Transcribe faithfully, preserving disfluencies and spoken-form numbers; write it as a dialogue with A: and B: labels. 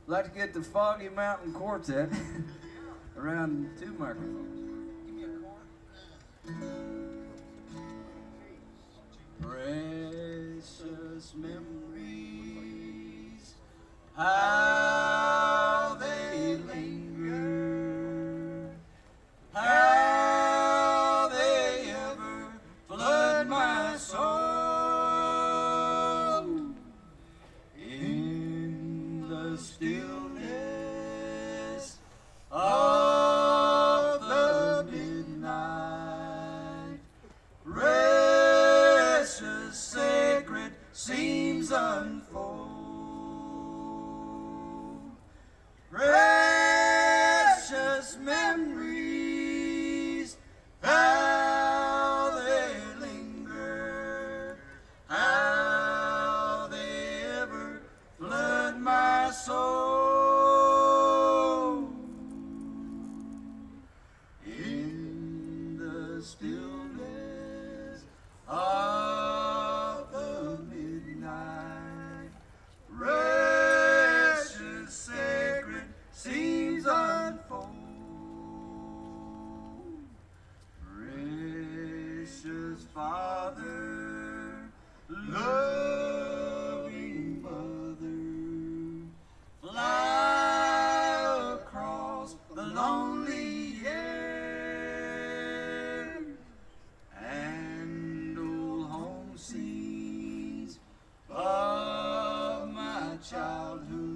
A: I'd like to get the Foggy Mountain Quartet around two microphones. Precious memories, how they linger, how they ever flood my soul in the stillness of the midnight. Precious, sacred seems unfold. Precious memories, how they linger, how they ever flood my soul in the stillness of the midnight. Precious, sacred seems unfold. Precious Father, loving Mother, fly across the lonely air, and old home scenes of my childhood